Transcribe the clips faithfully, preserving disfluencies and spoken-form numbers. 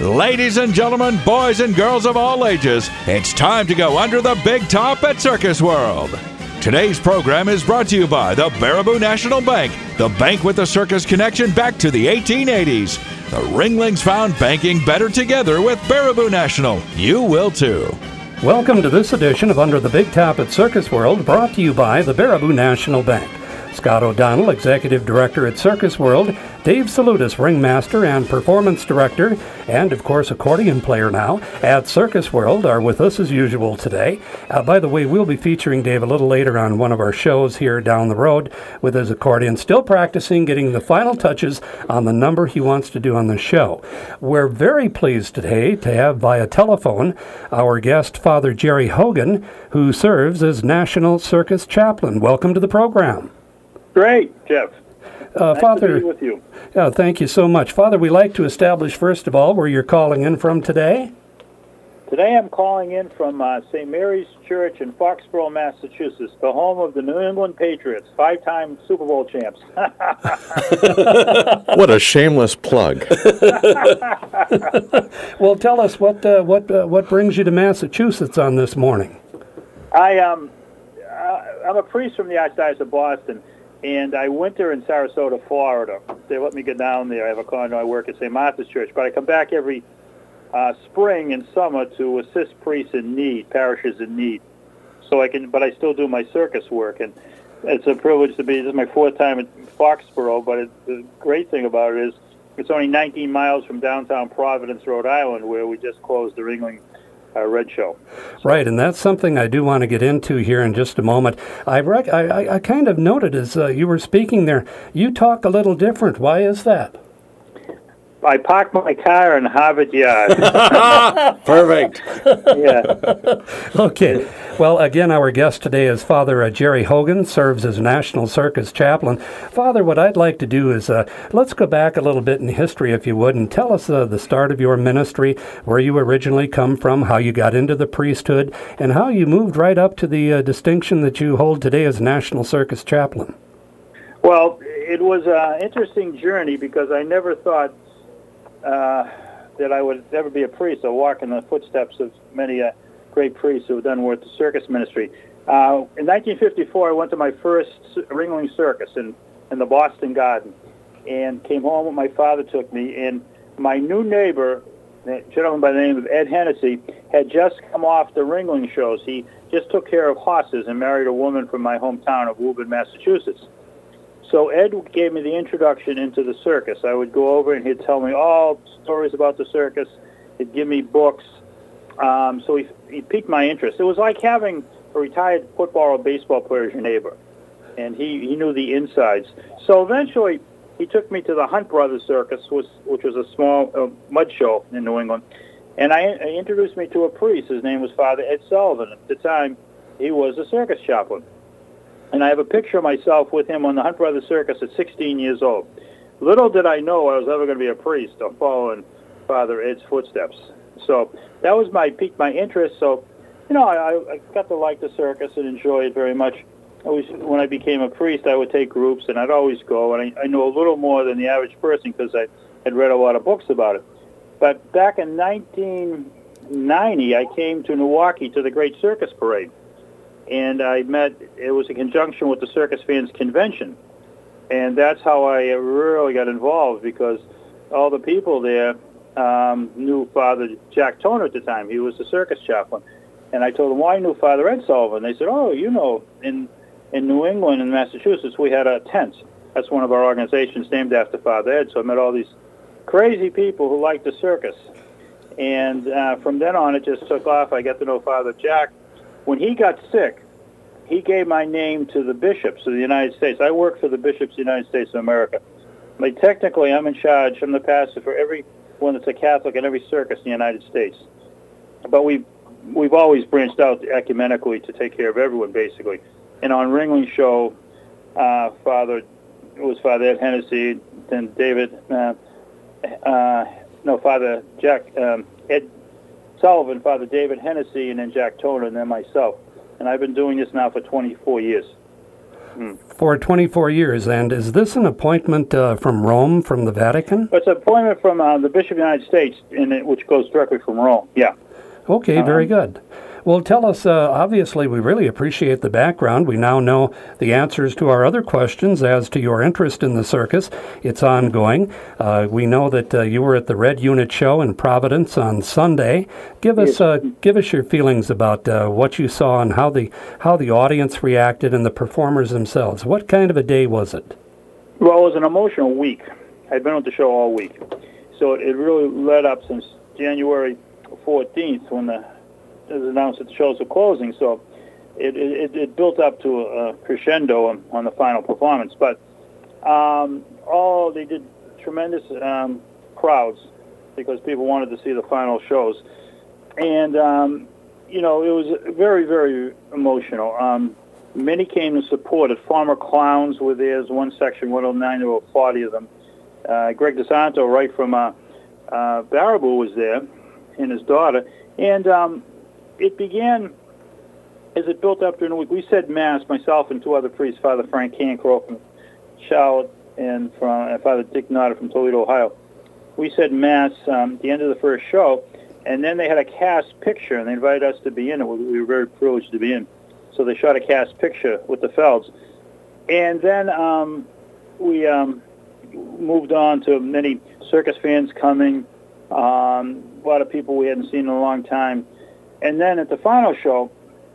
Ladies and gentlemen, boys and girls of all ages, it's time to go under the big top at Circus World. Today's program is brought to you by the Baraboo National Bank, the bank with the circus connection back to the eighteen eighties. The Ringlings found banking better together with Baraboo National. You will too. Welcome to this edition of Under the Big Top at Circus World, brought to you by the Baraboo National Bank. Scott O'Donnell, Executive Director at Circus World, Dave Salutis, Ringmaster and Performance Director, and of course accordion player now at Circus World, are with us as usual today. Uh, by the way, we'll be featuring Dave a little later on one of our shows here down the road with his accordion, still practicing, getting the final touches on the number he wants to do on the show. We're very pleased today to have via telephone our guest, Father Jerry Hogan, who serves as National Circus Chaplain. Welcome to the program. Great, Jeff. Uh, nice Father, to be with you. Yeah, thank you so much. Father, we'd like to establish, first of all, where you're calling in from today. Today I'm calling in from uh, Saint Mary's Church in Foxborough, Massachusetts, the home of the New England Patriots, five-time Super Bowl champs. What a shameless plug. Well, tell us what uh, what uh, what brings you to Massachusetts on this morning. I um, uh, I'm a priest from the Archdiocese of Boston, and I winter in Sarasota, Florida. They let me get down there. I have a condo. I work at Saint Martha's Church, but I come back every uh, spring and summer to assist priests in need, parishes in need. So I can, but I still do my circus work, and it's a privilege to be. This is my fourth time at Foxborough, but it, the great thing about it is it's only nineteen miles from downtown Providence, Rhode Island, where we just closed the Ringling Uh, Red Show. So. Right, and that's something I do want to get into here in just a moment. I rec- I, I, I kind of noted as uh, you were speaking there, you talk a little different. Why is that? I parked my car in Harvard Yard. Perfect. Yeah. Okay. Well, again, our guest today is Father uh, Jerry Hogan, serves as National Circus Chaplain. Father, what I'd like to do is uh, let's go back a little bit in history, if you would, and tell us uh, the start of your ministry, where you originally come from, how you got into the priesthood, and how you moved right up to the uh, distinction that you hold today as National Circus Chaplain. Well, it was an interesting journey because I never thought Uh, that I would ever be a priest or walk in the footsteps of many uh, great priests who have done work the circus ministry. Uh, in nineteen fifty-four, I went to my first Ringling Circus in, in the Boston Garden and came home when my father took me. And my new neighbor, a gentleman by the name of Ed Hennessy, had just come off the Ringling shows. He just took care of horses and married a woman from my hometown of Woburn, Massachusetts. So Ed gave me the introduction into the circus. I would go over and he'd tell me all stories about the circus. He'd give me books. Um, so he, he piqued my interest. It was like having a retired football or baseball player as your neighbor. And he, he knew the insides. So eventually he took me to the Hunt Brothers Circus, which, which was a small uh, mud show in New England. And I, he introduced me to a priest. His name was Father Ed Sullivan. At the time, he was a circus chaplain. And I have a picture of myself with him on the Hunt Brothers Circus at sixteen years old. Little did I know I was ever going to be a priest or follow in Father Ed's footsteps. So that was my piqued my interest. So, you know, I, I got to like the circus and enjoy it very much. I was, when I became a priest, I would take groups, and I'd always go. And I, I knew a little more than the average person because I had read a lot of books about it. But back in nineteen ninety, I came to Milwaukee to the Great Circus Parade. And I met, it was in conjunction with the Circus Fans Convention. And that's how I really got involved because all the people there um, knew Father Jack Toner at the time. He was the circus chaplain. And I told them, well, I knew Father Ed Sullivan. They said, oh, you know, in, in New England and Massachusetts, we had a tent. That's one of our organizations named after Father Ed. So I met all these crazy people who liked the circus. And uh, from then on, it just took off. I got to know Father Jack. When he got sick, he gave my name to the bishops of the United States. I work for the bishops of the United States of America. Like, technically, I'm in charge. I'm the pastor for everyone that's a Catholic in every circus in the United States. But we've, we've always branched out ecumenically to take care of everyone, basically. And on Ringling Show, uh, Father, it was Father Ed Hennessy, then David, uh, uh, no, Father Jack, um, Ed Sullivan, Father David Hennessy, and then Jack Toner, and then myself. And I've been doing this now for twenty-four years. Mm. For twenty-four years. And is this an appointment uh, from Rome, from the Vatican? It's an appointment from uh, the Bishop of the United States, in it, which goes directly from Rome. Yeah. Okay, Um, very good. Well, tell us, uh, obviously, we really appreciate the background. We now know the answers to our other questions as to your interest in the circus. It's ongoing. Uh, we know that uh, you were at the Red Unit Show in Providence on Sunday. Give us Yes. uh, give us your feelings about uh, what you saw and how the how the audience reacted and the performers themselves. What kind of a day was it? Well, it was an emotional week. I'd been with the show all week. So it really led up since January fourteenth when the it was announced that the shows were closing. So it, it, it built up to a crescendo on, on the final performance. But um, all they did tremendous um, crowds because people wanted to see the final shows. And, um, you know, it was very, very emotional. Um, many came to support it. Former clowns were there. There's one section, one oh nine, there were forty of them. Uh, Greg DeSanto, right from uh, uh, Baraboo, was there, and his daughter. And um, it began, as it built up during the week, we said Mass, myself and two other priests, Father Frank Cancro from Charlotte and from uh, Father Dick Notter from Toledo, Ohio. We said Mass um, at the end of the first show, and then they had a cast picture, and they invited us to be in it. We were very privileged to be in. So they shot a cast picture with the Felds. And then um, we um, moved on to many circus fans coming, um, a lot of people we hadn't seen in a long time. And then at the final show,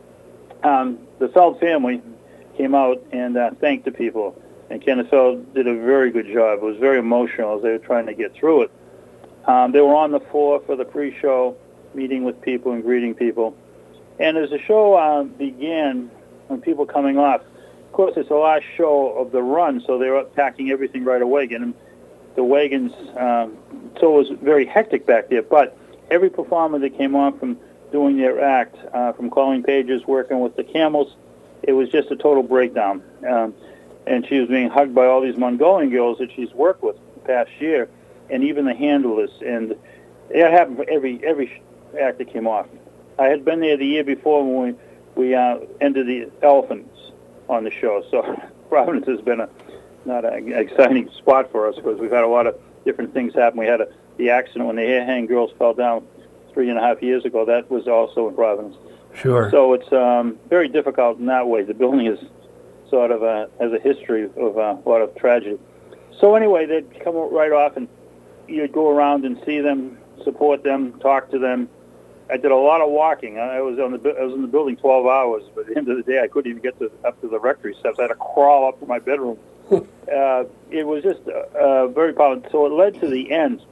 um, the Feld family came out and uh, thanked the people. And Kenneth Feld did a very good job. It was very emotional as they were trying to get through it. Um, they were on the floor for the pre-show, meeting with people and greeting people. And as the show uh, began, when people coming off, of course, it's the last show of the run, so they were packing everything right away, getting the wagons. Um, so it was very hectic back there. But every performer that came off from doing their act, uh, from calling pages, working with the camels, it was just a total breakdown. Um, and she was being hugged by all these Mongolian girls that she's worked with the past year, and even the handlers. And it happened for every every act that came off. I had been there the year before when we, we uh, ended the elephants on the show. So Providence has been a not an exciting spot for us because we've had a lot of different things happen. We had a, the accident when the hair hang girls fell down three and a half years ago. That was also in Providence. Sure. So it's um, very difficult in that way. The building is sort of a, has a history of uh, a lot of tragedy. So anyway, they'd come right off, and you'd go around and see them, support them, talk to them. I did a lot of walking. I was on the I was in the building twelve hours, but at the end of the day, I couldn't even get to, up to the rectory steps. I had to crawl up to my bedroom. uh, it was just uh, uh, very powerful. So it led to the end.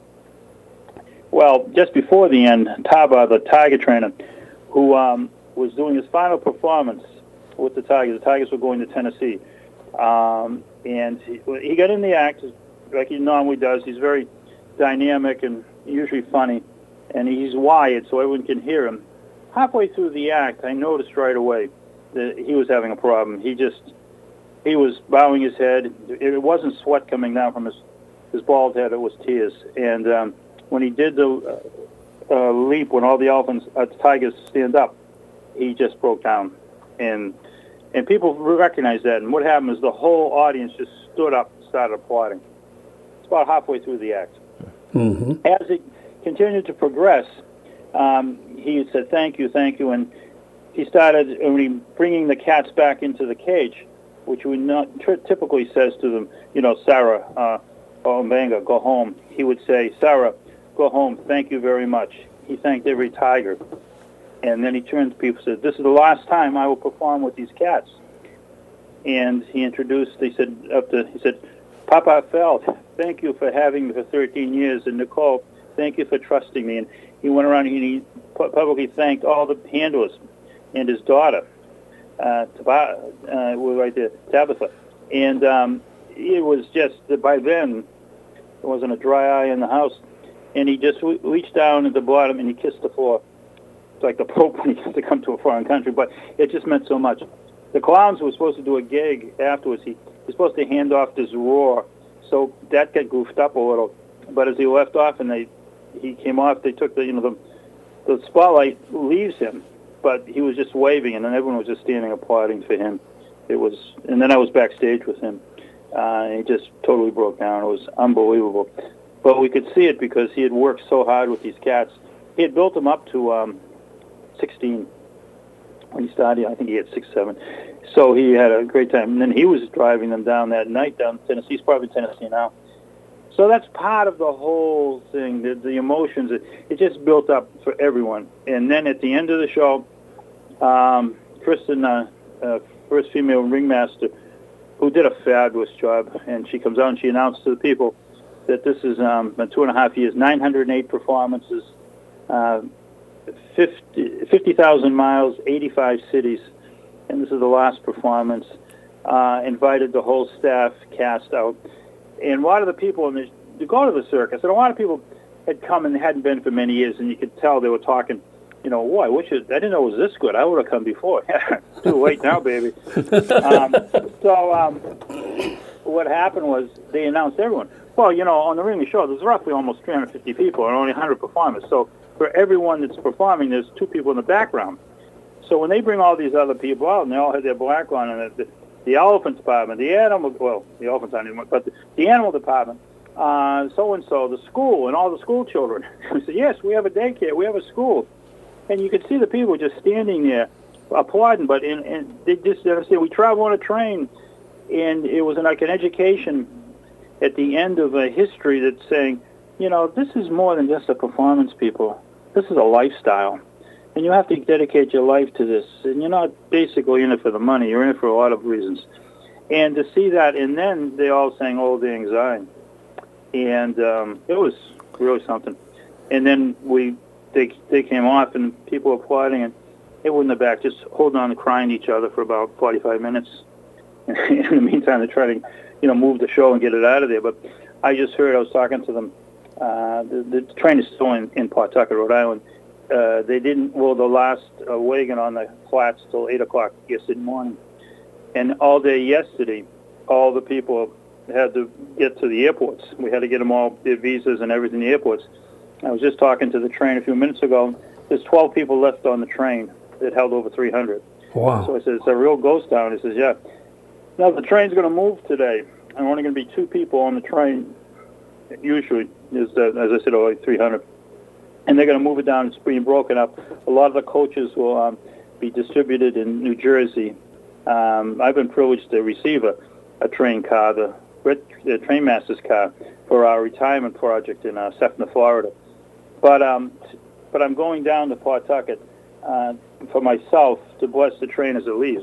Well, just before the end, Taba, the Tiger trainer, who um, was doing his final performance with the Tigers. The Tigers were going to Tennessee. Um, and he, he got in the act, like he normally does. He's very dynamic and usually funny. And he's wired so everyone can hear him. Halfway through the act, I noticed right away that he was having a problem. He just, he was bowing his head. It wasn't sweat coming down from his, his bald head. It was tears. And um, when he did the uh, uh, leap, when all the elephants, uh, tigers stand up, he just broke down. And and people recognized that. And what happened is the whole audience just stood up and started applauding. It's about halfway through the act. Mm-hmm. As it continued to progress, um, he said, thank you, thank you. And he started uh, bringing the cats back into the cage, which we not t- typically says to them, you know, Sarah, uh, or Mbanga, go home. He would say, Sarah, go home. Thank you very much. He thanked every tiger. And then he turned to people and said, this is the last time I will perform with these cats. And he introduced, he said, up to, he said, Papa Feld, thank you for having me for thirteen years. And Nicole, thank you for trusting me. And he went around and he publicly thanked all the handlers and his daughter, uh, Tabitha, uh, we're right there, Tabitha. And um, it was just, by then, there wasn't a dry eye in the house. And he just reached down at the bottom and he kissed the floor. It's like the Pope when he has to come to a foreign country, but it just meant so much. The clowns were supposed to do a gig afterwards. He was supposed to hand off this roar, so that got goofed up a little. But as he left off and they, he came off, they took the, you know, the, the spotlight leaves him, but he was just waving, and then everyone was just standing applauding for him. it was, and then I was backstage with him. Uh, and he just totally broke down. It was unbelievable. But we could see it because he had worked so hard with these cats. He had built them up to um, sixteen when he started. I think he had six, seven. So he had a great time. And then he was driving them down that night down to Tennessee. He's probably in Tennessee now. So that's part of the whole thing, the, the emotions. It, it just built up for everyone. And then at the end of the show, um, Kristen, uh, uh, first female ringmaster, who did a fabulous job, and she comes out and she announced to the people that this is um, been two and a half years, nine hundred eight performances, uh, fifty thousand miles, eighty-five cities, and this is the last performance. Uh, invited the whole staff cast out. And a lot of the people, in the, to go to the circus, and a lot of people had come and hadn't been for many years, and you could tell they were talking, you know, boy, I wish it, I didn't know it was this good. I would have come before. Too late now, baby. um, so um, what happened was they announced everyone. Well, you know, on the Ringling Show, there's roughly almost three hundred fifty people and only one hundred performers. So for everyone that's performing, there's two people in the background. So when they bring all these other people out, and they all have their black on, and the, the elephant department, the animal, well, the elephants aren't even, but the, the animal department, uh, so-and-so, the school, and all the school children. We said, yes, we have a daycare, we have a school. And you could see the people just standing there applauding, but in, in, they just understand, we travel on a train, and it was like an education at the end of a history that's saying, you know, this is more than just a performance, people. This is a lifestyle. And you have to dedicate your life to this. And you're not basically in it for the money. You're in it for a lot of reasons. And to see that, and then they all sang Old Lang Syne. And um, it was really something. And then we they they came off, and people were applauding, and they were in the back just holding on and crying to each other for about forty-five minutes. In the meantime, they're trying to, you know, move the show and get it out of there. But I just heard, I was talking to them, uh, the, the train is still in, in Pawtucket, Rhode Island. Uh, they didn't roll the last uh, wagon on the flats till eight o'clock yesterday morning. And all day yesterday, all the people had to get to the airports. We had to get them all their visas and everything in the airports. I was just talking to the train a few minutes ago. There's twelve people left on the train that held over three hundred. Wow. So I said, it's a real ghost town. He says, yeah. Now, the train's going to move today. I'm only going to be two people on the train. Usually, is uh, as I said, only three hundred. And they're going to move it down. It's being broken up. A lot of the coaches will um, be distributed in New Jersey. Um, I've been privileged to receive a, a train car, the, the Train Master's car, for our retirement project in uh, Sefner, Florida. But um, but I'm going down to Pawtucket uh, for myself to bless the train as it leaves.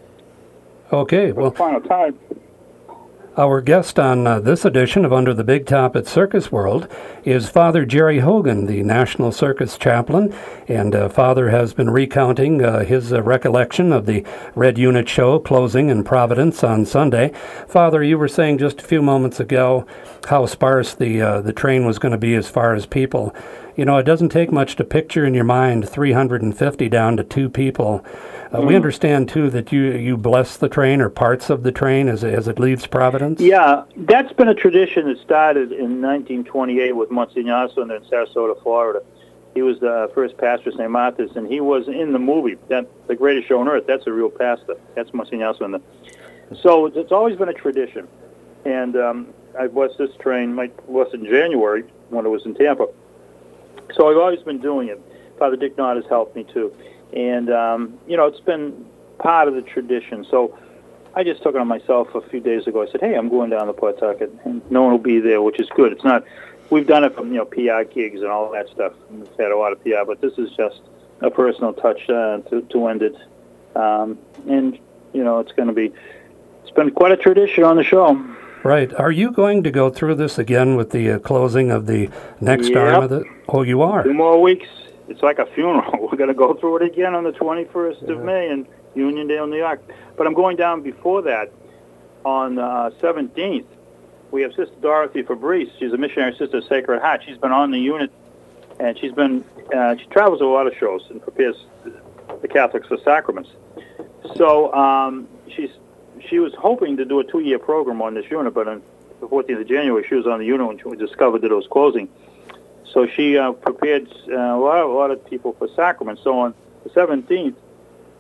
Okay, For well, the final time. Our guest on uh, this edition of Under the Big Top at Circus World is Father Jerry Hogan, the National Circus Chaplain, and uh, Father has been recounting uh, his uh, recollection of the Red Unit Show closing in Providence on Sunday. Father, you were saying just a few moments ago how sparse the uh, the train was going to be as far as people. You know, it doesn't take much to picture in your mind three hundred fifty down to two people. Uh, mm. We understand, too, that you, you bless the train or parts of the train as, as it leaves Providence? Yeah, that's been a tradition that started in nineteen twenty-eight with Monsignor Oswin in Sarasota, Florida. He was the first pastor of Saint Martha's, and he was in the movie, that, The Greatest Show on Earth. That's a real pastor. That's Monsignor Oswin. So it's always been a tradition. And um, I blessed this train, I blessed it in January when it was in Tampa. So I've always been doing it. Father Dick Knott has helped me, too. And, um, you know, it's been part of the tradition. So I just took it on myself a few days ago. I said, hey, I'm going down to Pawtucket, and no one will be there, which is good. It's not, we've done it from, you know, P R gigs and all that stuff. We've had a lot of P R, but this is just a personal touch uh, to, to end it. Um, and, you know, it's going to be, it's been quite a tradition on the show. Right. Are you going to go through this again with the uh, closing of the next yep. arm of it? Oh, you are? Two more weeks. It's like a funeral. We're going to go through it again on the twenty-first yeah. of May in Uniondale, New York. But I'm going down before that on the uh, seventeenth. We have Sister Dorothy Fabrice. She's a missionary sister of Sacred Heart. She's been on the unit, and she's been, uh, she travels to a lot of shows and prepares the Catholics for sacraments. So um, she's she was hoping to do a two-year program on this unit, but on the fourteenth of January, she was on the unit when she discovered that it was closing. So she uh, prepared uh, a, lot, a lot of people for sacraments. So on the seventeenth,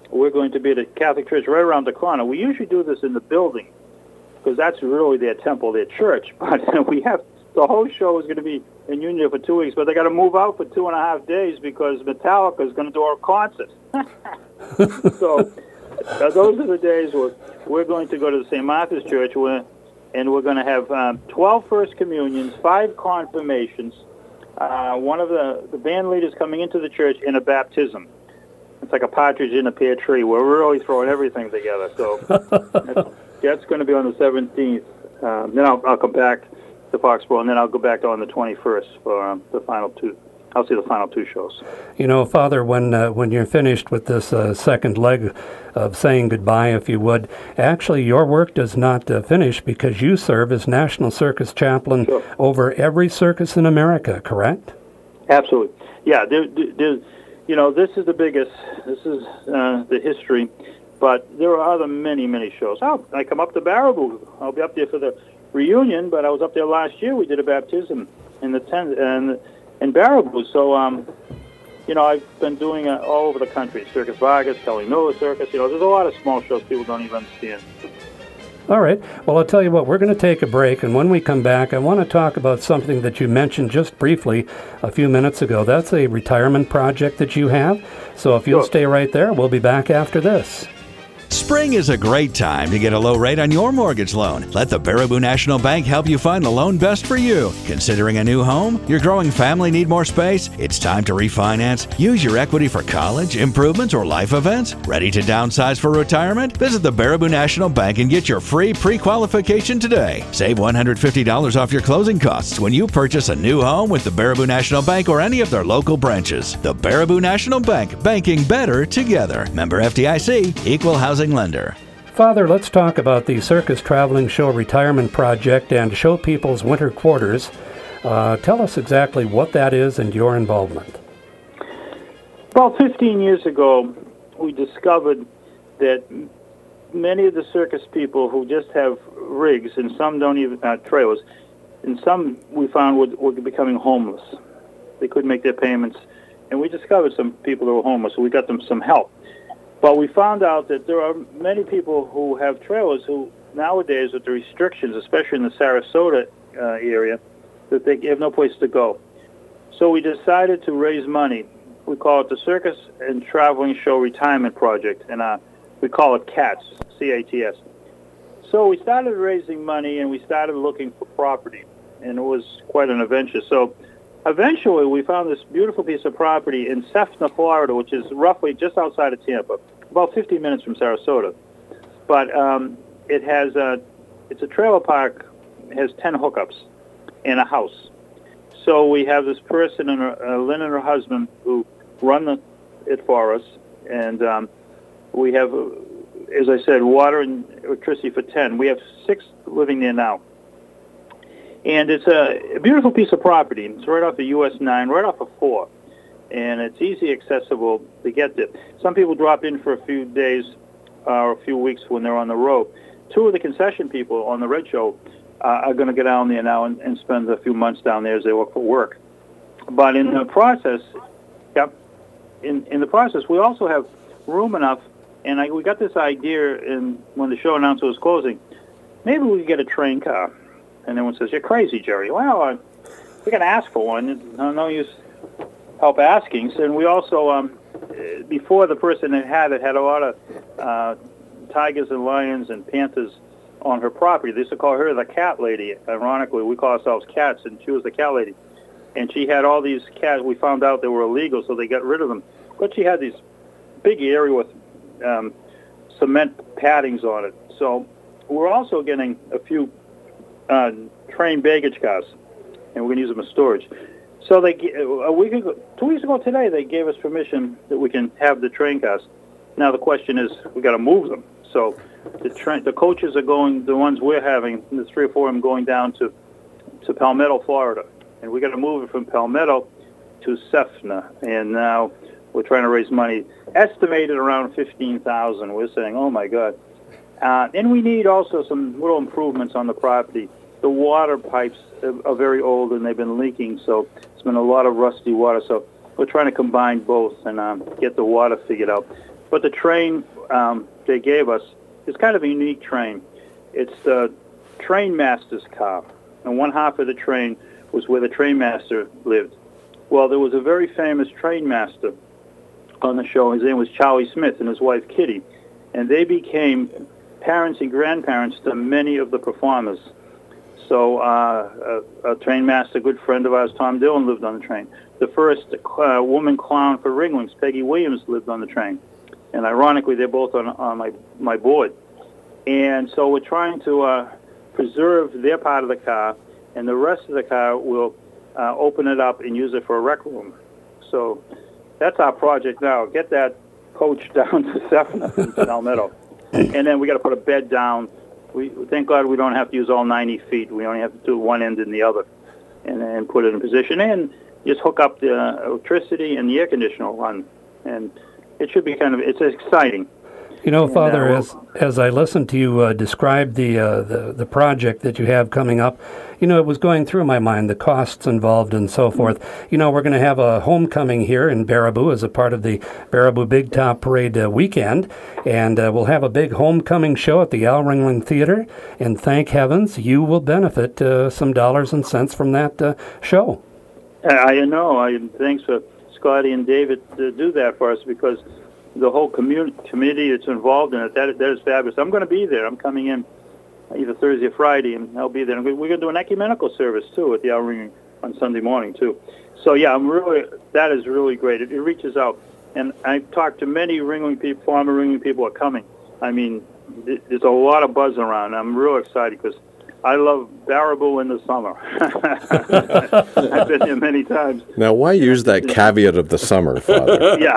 we're going to be at a Catholic church right around the corner. We usually do this in the building because that's really their temple, their church. But we have the whole show is going to be in Union for two weeks, but they got to move out for two and a half days because Metallica is going to do our concert. So uh, those are the days where we're going to go to the Saint Martha's Church, where, and we're going to have um, twelve First Communions, five confirmations, uh, one of the, the band leaders coming into the church, and a baptism. It's like a partridge in a pear tree. We're really throwing everything together. So that's, that's going to be on the seventeenth. Um, then I'll, I'll come back to Foxborough, and then I'll go back on the twenty-first for um, the final two. I'll see the final two shows. You know, Father, when uh, when you're finished with this uh, second leg of saying goodbye, if you would, actually your work does not uh, finish because you serve as National Circus Chaplain Sure. over every circus in America, correct? Absolutely. Yeah, there, there, you know, this is the biggest, this is uh, the history, but there are other many, many shows. Oh, I come up to Baraboo. I'll be up there for the reunion, but I was up there last year. We did a baptism in the tent, and in Baraboo. So, um, you know, I've been doing it all over the country. Circus Vargas, Kelly Miller Circus. You know, there's a lot of small shows people don't even understand. All right. Well, I'll tell you what, we're going to take a break, and when we come back, I want to talk about something that you mentioned just briefly a few minutes ago. That's a retirement project that you have. So if you'll Sure. stay right there, we'll be back after this. Spring is a great time to get a low rate on your mortgage loan. Let the Baraboo National Bank help you find the loan best for you. Considering a new home? Your growing family need more space? It's time to refinance. Use your equity for college, improvements, or life events? Ready to downsize for retirement? Visit the Baraboo National Bank and get your free pre-qualification today. Save one hundred fifty dollars off your closing costs when you purchase a new home with the Baraboo National Bank or any of their local branches. The Baraboo National Bank, banking better together. Member F D I C, Equal Housing Lender. Father, let's talk about the Circus Traveling Show Retirement Project and Show People's Winter Quarters. Uh, tell us exactly what that is and your involvement. About fifteen years ago, we discovered that many of the circus people who just have rigs, and some don't even uh, trailers, and some we found were, were becoming homeless. They couldn't make their payments, and we discovered some people who were homeless, so we got them some help. But we found out that there are many people who have trailers who nowadays, with the restrictions, especially in the Sarasota uh, area, that they have no place to go. So we decided to raise money. We call it the Circus and Traveling Show Retirement Project, and uh, we call it CATS, C A T S. So we started raising money, and we started looking for property, and it was quite an adventure. So eventually, we found this beautiful piece of property in Cessna, Florida, which is roughly just outside of Tampa, about fifteen minutes from Sarasota. But um, it has a, it's a trailer park, it has ten hookups and a house. So we have this person, and her, uh, Lynn and her husband, who run the, it for us, and um, we have, uh, as I said, water and electricity for ten. We have six living there now. And it's a, a beautiful piece of property. It's right off the U S nine, right off of four. And it's easy accessible to get there. Some people drop in for a few days uh, or a few weeks when they're on the road. Two of the concession people on the Red Show uh, are going to get down there now and, and spend a few months down there as they look for work. But in the process, yep, in, in the process, we also have room enough, and I, we got this idea in, when the show announced it was closing, maybe we could get a train car. And everyone says, "You're crazy, Jerry." Well, uh, we can ask for one. No, no use help asking. So, and we also, um, before the person that had it had a lot of uh, tigers and lions and panthers on her property. They used to call her the cat lady. Ironically, we call ourselves cats, and she was the cat lady. And she had all these cats. We found out they were illegal, so they got rid of them. But she had these big area with um, cement paddings on it. So we're also getting a few uh, train baggage cars, and we're going to use them as storage. So they a week ago, two weeks ago today, they gave us permission that we can have the train cars. Now the question is, we got to move them. So the train, the coaches are going, the ones we're having, the three or four of them going down to to Palmetto, Florida, and we got to move it from Palmetto to Cessna. And now we're trying to raise money, estimated around fifteen thousand. We're saying, oh my God. Uh, and we need also some little improvements on the property. The water pipes are very old and they've been leaking, so it's been a lot of rusty water. So we're trying to combine both and um, get the water figured out. but the train um, they gave us is kind of a unique train. It's the train master's car, and one half of the train was where the train master lived. Well, there was a very famous train master on the show. His name was Charlie Smith and his wife Kitty, and they became parents and grandparents to many of the performers. So uh, a, a train master, a good friend of ours, Tom Dillon, lived on the train. The first uh, woman clown for Ringlings, Peggy Williams, lived on the train. And ironically, they're both on, on my, my board. And so we're trying to uh, preserve their part of the car, and the rest of the car will uh, open it up and use it for a rec room. So that's our project now. Get that coach down to Sefna in Palmetto. And then we got to put a bed down. We thank God we don't have to use all ninety feet. We only have to do one end and the other, and then put it in position. And just hook up the electricity and the air conditioner will run. And it should be kind of, it's exciting. You know, and, Father, uh, as as I listened to you uh, describe the, uh, the the project that you have coming up, you know, it was going through my mind, the costs involved and so forth. You know, we're going to have a homecoming here in Baraboo as a part of the Baraboo Big Top Parade uh, weekend, and uh, we'll have a big homecoming show at the Al Ringling Theater, and thank heavens you will benefit uh, some dollars and cents from that uh, show. I know. I thanks for Scotty and David to do that for us, because the whole community committee that's involved in it, that, that is fabulous. I'm going to be there. I'm coming in either Thursday or Friday, and I'll be there. And we're going to do an ecumenical service, too, at the Al Ringling on Sunday morning, too. So, yeah, I'm really, that is really great. It, it reaches out. And I've talked to many Ringling people, former Ringling people are coming. I mean, there's a lot of buzz around. I'm real excited because I love Baraboo in the summer. I've been there many times. Now, why use that caveat of the summer, Father? Yeah.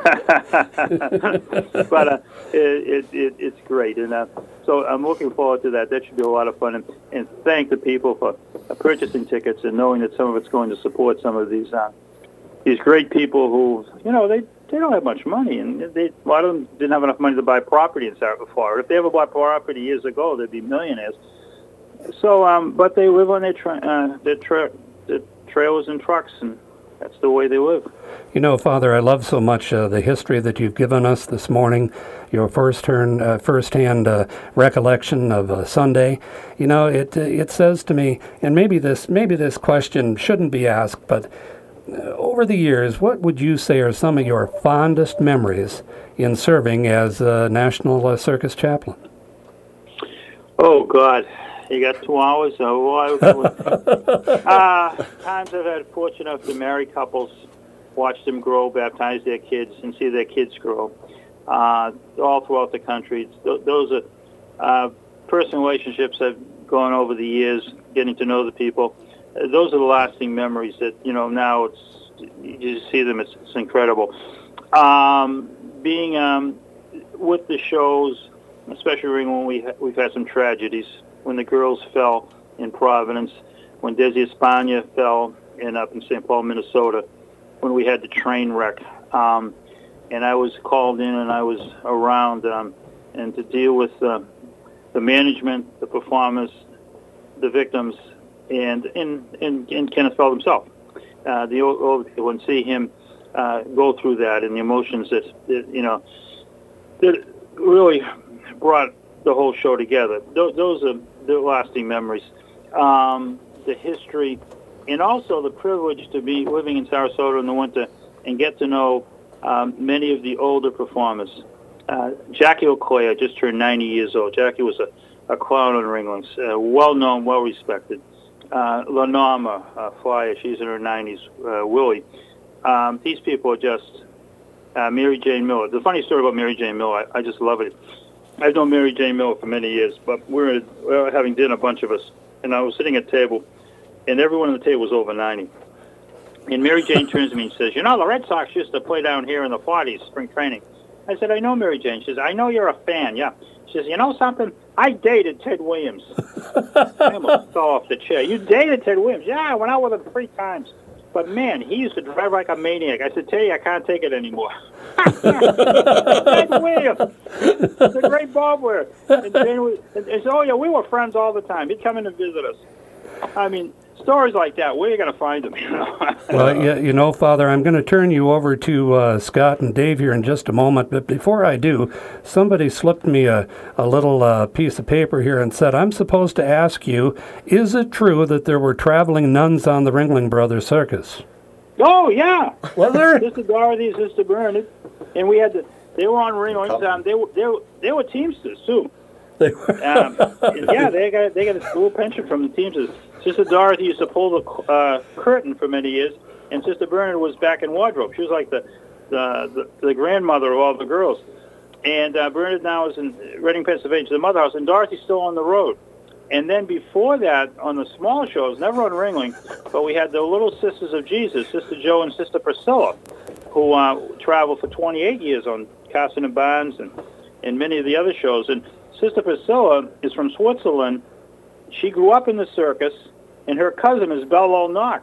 But uh, it, it, it's great. And uh, so I'm looking forward to that. That should be a lot of fun. And, and thank the people for uh, purchasing tickets and knowing that some of it's going to support some of these uh, these great people who, you know, they, they don't have much money. And they, a lot of them didn't have enough money to buy property in South Florida. If they ever bought property years ago, they'd be millionaires. So, um, but they live on their tra- uh, their, tra- their trailers and trucks, and that's the way they live. You know, Father, I love so much uh, the history that you've given us this morning, your first turn, uh, firsthand uh, recollection of uh, Sunday. You know, it uh, it says to me, and maybe this maybe this question shouldn't be asked, but uh, over the years, what would you say are some of your fondest memories in serving as a National uh, Circus Chaplain? Oh, God. You got two hours? Oh, uh, times I've had fortune enough to marry couples, watch them grow, baptize their kids, and see their kids grow. Uh, all throughout the country. Th- those are uh, personal relationships I've gone over the years, getting to know the people. Uh, those are the lasting memories that, you know, now it's, you just see them, it's, it's incredible. Um, being um, with the shows, especially when we ha- we've had some tragedies, when the girls fell in Providence, when Desi Espana fell in up in Saint Paul, Minnesota, when we had the train wreck. Um, and I was called in and I was around um, and to deal with uh, the management, the performers, the victims, and in in, in Kenneth Feld himself. Uh, the old, old people, and see him uh, go through that and the emotions that, that you know that really brought the whole show together. Those, those are the lasting memories. Um, the history, and also the privilege to be living in Sarasota in the winter and get to know um, many of the older performers. Uh, Jackie O'Clair just turned ninety years old. Jackie was a, a clown on Ringlings, uh, well-known, well-respected. Uh, La Norma uh, Flyer, she's in her nineties. Uh, Willie. Um, these people are just... Uh, Mary Jane Miller. The funny story about Mary Jane Miller, I, I just love it. I've known Mary Jane Miller for many years, but we were, we were having dinner, a bunch of us, and I was sitting at a table, and everyone at the table was over ninety. And Mary Jane turns to me and says, you know, the Red Sox used to play down here in the forties, spring training. I said, I know, Mary Jane. She says, I know you're a fan, yeah. She says, you know something? I dated Ted Williams. I almost fell off the chair. You dated Ted Williams? Yeah, I went out with him three times. But, man, he used to drive like a maniac. I said, Teddy, I can't take it anymore. Ted Williams. It's a great ball player. And, and, we, and, and so, oh, yeah, we were friends all the time. He'd come in and visit us. I mean, stories like that, where are you going to find them? You know? Well, you, you know, Father, I'm going to turn you over to uh, Scott and Dave here in just a moment. But before I do, somebody slipped me a, a little uh, piece of paper here and said, I'm supposed to ask you, is it true that there were traveling nuns on the Ringling Brothers Circus? Oh, yeah. Was there? Sister Dorothy, Sister Bernard. And we had the, they were on Ringling. Um, they, were, they, were, they were Teamsters, too. They were. um, yeah, they got they got a school pension from the Teamsters. Sister Dorothy used to pull the uh, curtain for many years, and Sister Bernard was back in wardrobe. She was like the the, the, the grandmother of all the girls. And uh, Bernard now is in Reading, Pennsylvania, the mother house, and Dorothy's still on the road. And then before that, on the small shows, never on Ringling, but we had the Little Sisters of Jesus, Sister Joe and Sister Priscilla, who uh, traveled for twenty-eight years on Carson and Barnes and, and many of the other shows. And Sister Priscilla is from Switzerland. She grew up in the circus, and her cousin is Belle Knock.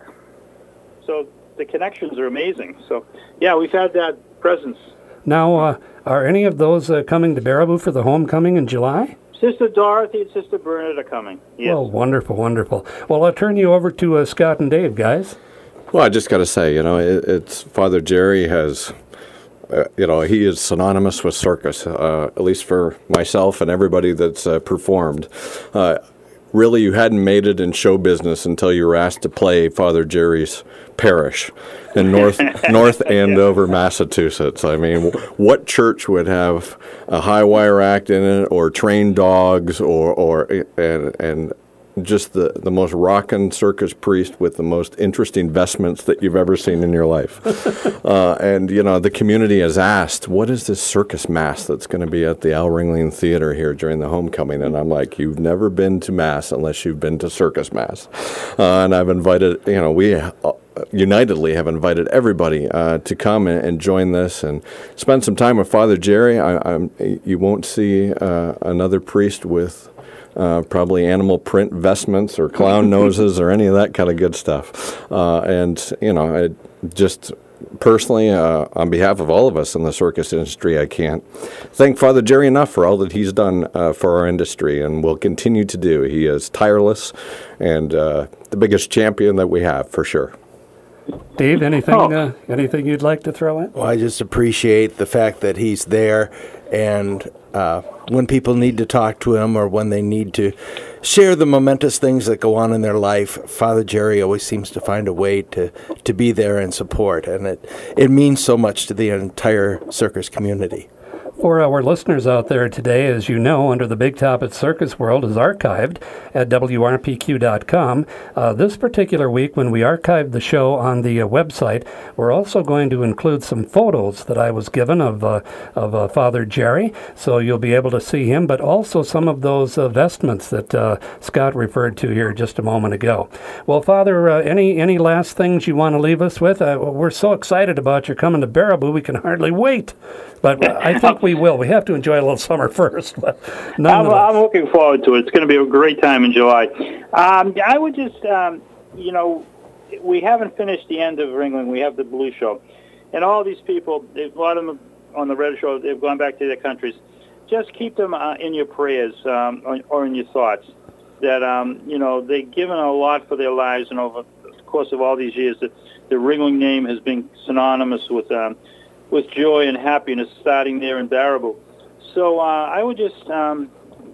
So the connections are amazing. So, yeah, we've had that presence. Now, uh, are any of those uh, coming to Baraboo for the homecoming in July? Sister Dorothy and Sister Bernard are coming. Yes. Well, wonderful, wonderful. Well, I'll turn you over to uh, Scott and Dave, guys. Well, I just got to say, you know, it, it's Father Jerry has... Uh, you know, he is synonymous with circus, uh, at least for myself and everybody that's uh, performed. Uh, really, you hadn't made it in show business until you were asked to play Father Jerry's parish in North North Andover, Massachusetts. I mean, what church would have a high wire act in it, or trained dogs, or or and and just the, the most rockin' circus priest with the most interesting vestments that you've ever seen in your life. uh, and, you know, the community has asked, what is this circus mass that's going to be at the Al Ringling Theater here during the homecoming? And I'm like, you've never been to mass unless you've been to circus mass. Uh, and I've invited, you know, we uh, unitedly have invited everybody uh, to come and, and join this and spend some time with Father Jerry. I, I'm, you won't see uh, another priest with Uh, probably animal print vestments or clown noses or any of that kind of good stuff. Uh, and, you know, I just personally, uh, on behalf of all of us in the circus industry, I can't thank Father Jerry enough for all that he's done uh, for our industry and will continue to do. He is tireless and uh, the biggest champion that we have, for sure. Dave, anything Oh. uh, anything you'd like to throw in? Well, I just appreciate the fact that he's there, and uh, when people need to talk to him or when they need to share the momentous things that go on in their life, Father Jerry always seems to find a way to, to be there and support, and it, it means so much to the entire circus community. For our listeners out there today, as you know, Under the Big Top at Circus World is archived at W R P Q dot com. Uh, this particular week, when we archived the show on the uh, website, we're also going to include some photos that I was given of uh, of uh, Father Jerry, so you'll be able to see him, but also some of those uh, vestments that uh, Scott referred to here just a moment ago. Well, Father, uh, any any last things you want to leave us with? Uh, we're so excited about your coming to Baraboo, we can hardly wait. But I think we will. We have to enjoy a little summer first. But I'm, I'm looking forward to it. It's going to be a great time in July. Um, I would just, um, you know, we haven't finished the end of Ringling. We have the Blue Show. And all these people, a lot of them on the Red Show, they've gone back to their countries. Just keep them uh, in your prayers um, or, or in your thoughts. That, um, you know, they've given a lot for their lives. And over the course of all these years, the, the Ringling name has been synonymous with um, with joy and happiness starting there in Baraboo. So uh, I would just um,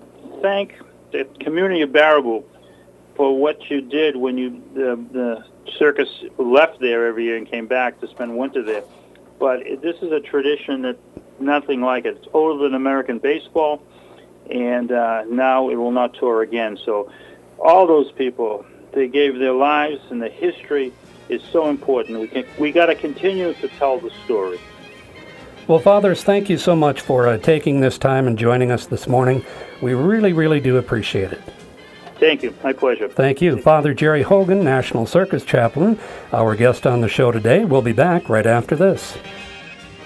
thank the community of Baraboo for what you did when you the, the circus left there every year and came back to spend winter there. But it, this is a tradition that nothing like it. It's older than American baseball, and uh, now it will not tour again. So all those people, they gave their lives, and the history is so important. We can, we got to continue to tell the story. Well, Fathers, thank you so much for uh, taking this time and joining us this morning. We really, really do appreciate it. Thank you. My pleasure. Thank you. Father Jerry Hogan, National Circus Chaplain, our guest on the show today. We'll be back right after this.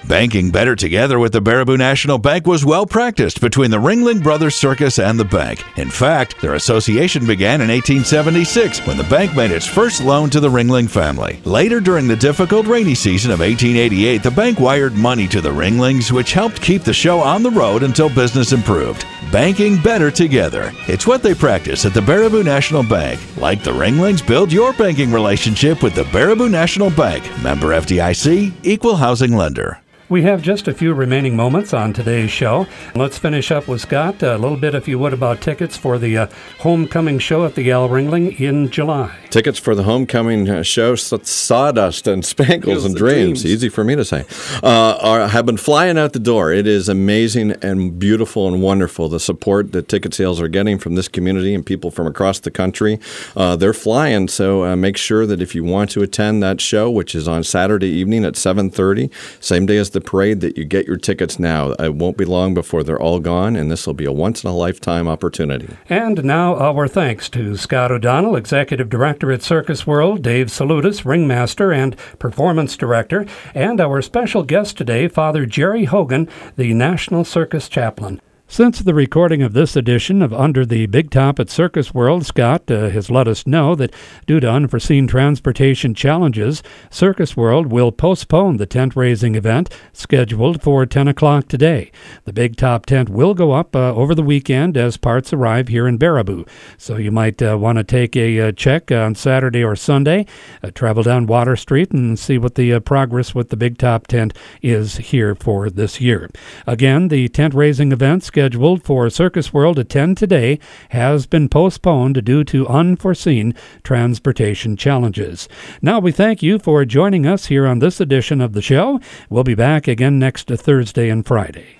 Banking better together with the Baraboo National Bank was well practiced between the Ringling Brothers Circus and the bank. In fact, their association began in eighteen seventy-six when the bank made its first loan to the Ringling family. Later, during the difficult rainy season of eighteen eighty-eight, the bank wired money to the Ringlings, which helped keep the show on the road until business improved. Banking better together. It's what they practice at the Baraboo National Bank. Like the Ringlings, build your banking relationship with the Baraboo National Bank. Member F D I C, Equal Housing Lender. We have just a few remaining moments on today's show. Let's finish up with Scott. A little bit, if you would, about tickets for the uh, homecoming show at the Al Ringling in July. Tickets for the homecoming uh, show, Sawdust and Spangles and dreams. dreams, easy for me to say, uh, are, have been flying out the door. It is amazing and beautiful and wonderful, the support that ticket sales are getting from this community and people from across the country. Uh, they're flying, so uh, make sure that if you want to attend that show, which is on Saturday evening at seven thirty, same day as the parade, that you get your tickets now. It won't be long before they're all gone, and this will be a once-in-a-lifetime opportunity. And now our thanks to Scott O'Donnell, Executive Director at Circus World, Dave Salutis, Ringmaster and Performance Director, and our special guest today, Father Jerry Hogan, the National Circus Chaplain. Since the recording of this edition of Under the Big Top at Circus World, Scott uh, has let us know that due to unforeseen transportation challenges, Circus World will postpone the tent-raising event scheduled for ten o'clock today. The Big Top tent will go up uh, over the weekend as parts arrive here in Baraboo. So you might uh, want to take a uh, check on Saturday or Sunday, uh, travel down Water Street and see what the uh, progress with the Big Top tent is here for this year. Again, the tent-raising event scheduled scheduled for Circus World at ten today has been postponed due to unforeseen transportation challenges. Now we thank you for joining us here on this edition of the show. We'll be back again next Thursday and Friday.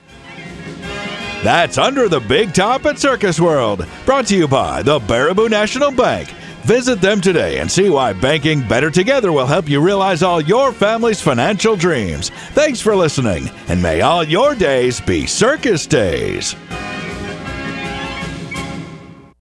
That's Under the Big Top at Circus World, brought to you by the Baraboo National Bank. Visit them today and see why banking better together will help you realize all your family's financial dreams. Thanks for listening, and may all your days be circus days.